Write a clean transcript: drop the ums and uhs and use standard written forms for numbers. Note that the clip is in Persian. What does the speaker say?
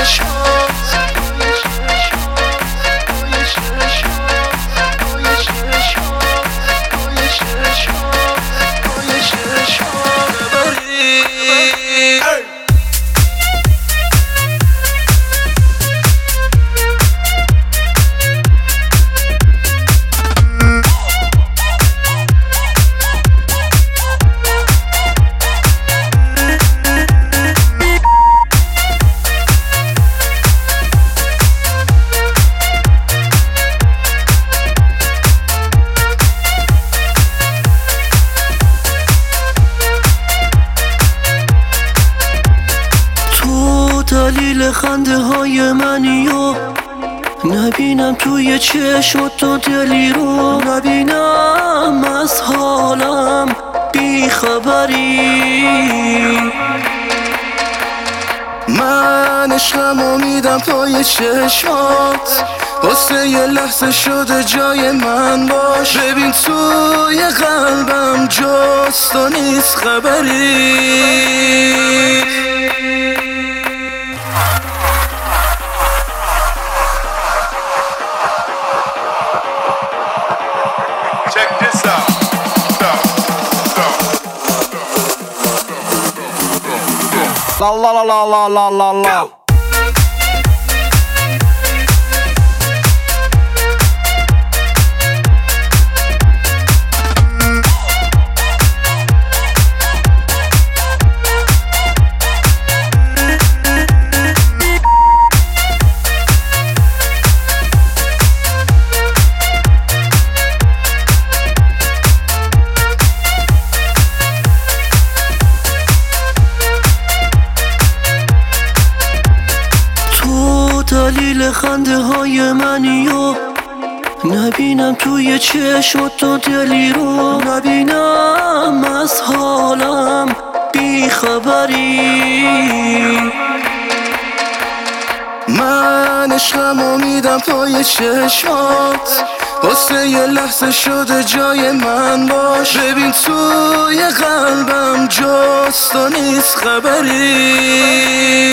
دلیل خنده های منی و نبینم توی چشمات تو دلی رو، نبینم از حالم بی خبری. من عشقمو میدم پای چشمات، واسه یه لحظه شده جای من باش. ببین توی قلبم جز تو نیست خبری. Check this out. La la la la la la la la. دلیل خنده های منی و نبینم توی چشمات تو دلی رو، نبینم از حالم بی خبری. من عشقمو میدم پای چشمات، واسه یه لحظه شده جای من باش. ببین توی قلبم جز تو نیست خبری.